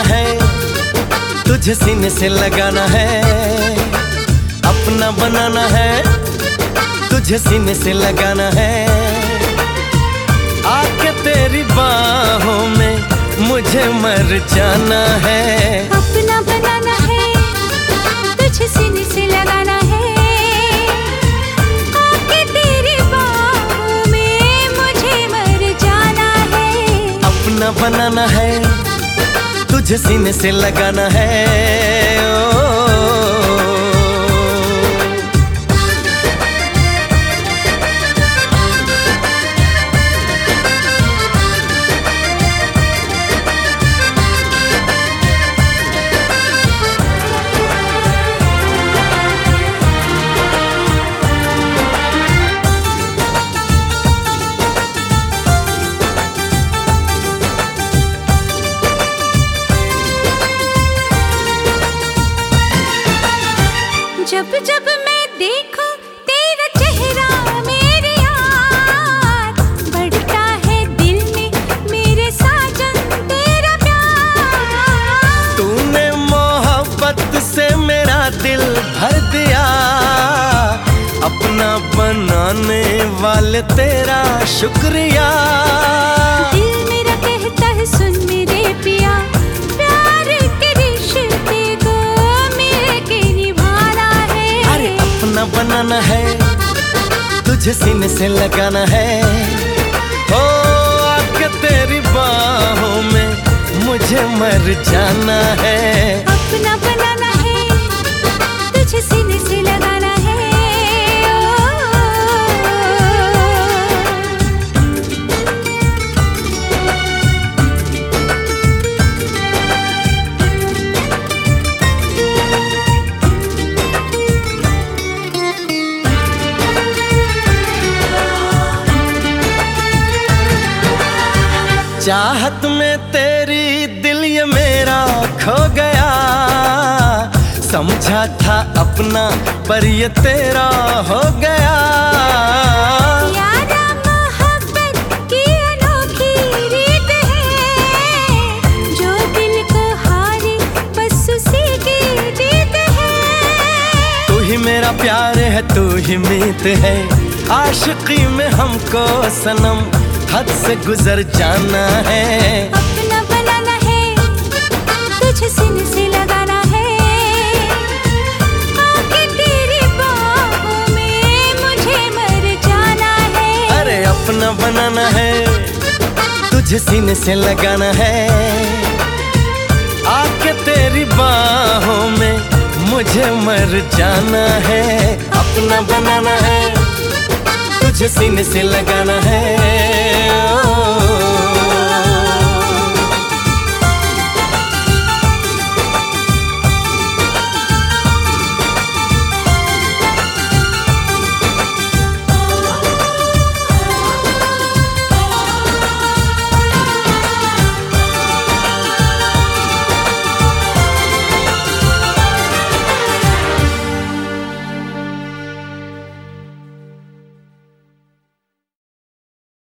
है, तुझे सीने से लगाना है, अपना बनाना है, तुझे सीने से लगाना है। आके तेरी बाहों में मुझे मर जाना है, अपना बनाना है, तुझे सीने से लगाना है। आके तेरी बाहों में मुझे मर जाना है, अपना बनाना है, तुझे सीने से लगाना है। जब जब मैं देखूं तेरा चेहरा मेरी यार, बढ़ता है दिल में मेरे साजन तेरा प्यार। तूने मोहब्बत से मेरा दिल भर दिया, अपना बनाने वाले तेरा शुक्रिया। दिल मेरा कहता है सुन मेरे पिया, प्यार के रिश्ते को मिलके निभाना है। अरे अपना बनाना है, तुझे सीने से लगाना है। ओ आके तेरी बाहों में मुझे मर जाना है, अपना बनाना है, तुझे सीने से लगाना है। चाहत में तेरी दिल ये मेरा खो गया, समझा था अपना पर ये तेरा हो गया। यारा मोहब्बत की अनोखी रीत है, जो दिल को हारे बस उसी की जीत है। तू ही मेरा प्यार है, तू ही मीत है, आशिकी में हमको सनम हद से गुजर जाना है। अपना बनाना है, तुझे सीने से लगाना है। आके तेरी बाहों में मुझे मर जाना है। अरे अपना बनाना है, तुझे सीने से लगाना है। आके तेरी बाहों में मुझे मर जाना है, अपना बनाना है, तुझे सीने से लगाना है।